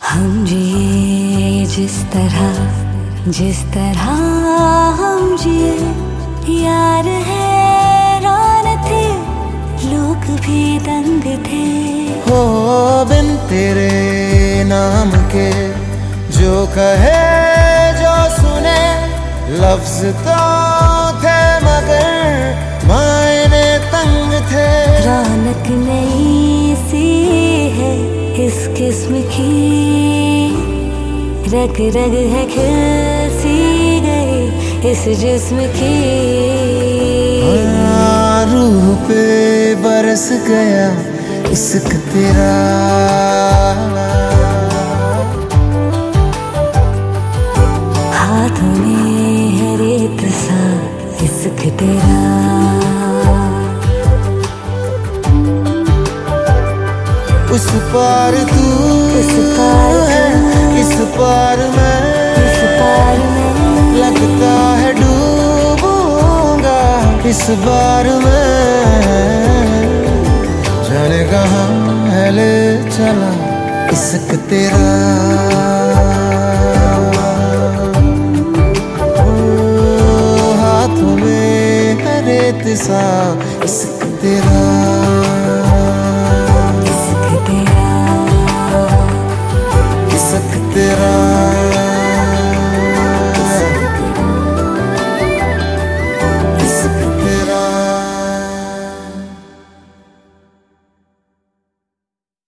हम जिए जिस तरह हम जिए, यार हैरान थे, लोग भी दंग थे। हो बिन तेरे नाम के जो कहे जो सुने, लफ्ज तो थे मगर मायने तंग थे। रौनक नई सी है इस किस्म की, रग रग है खिल सी गई इस जिस्म की। रूह पे बरस गया इश्क तेरा, हाथों में है रेत सा इश्क तेरा। उस पार तू है, इस पार मैं लगता है डूबूंगा इस बार मैं। जाने कहाँ है ले चला इश्क तेरा, हाथों में है रेत सा इश्क तेरा। इश्क तेरा